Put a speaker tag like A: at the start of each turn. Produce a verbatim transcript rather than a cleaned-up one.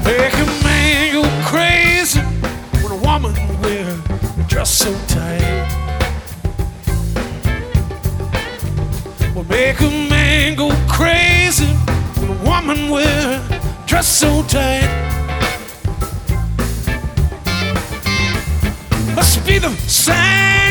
A: Make a man go crazy when a woman wear a dress so tight. Will make a man go crazy when a woman wear a dress so tight. Must be the sign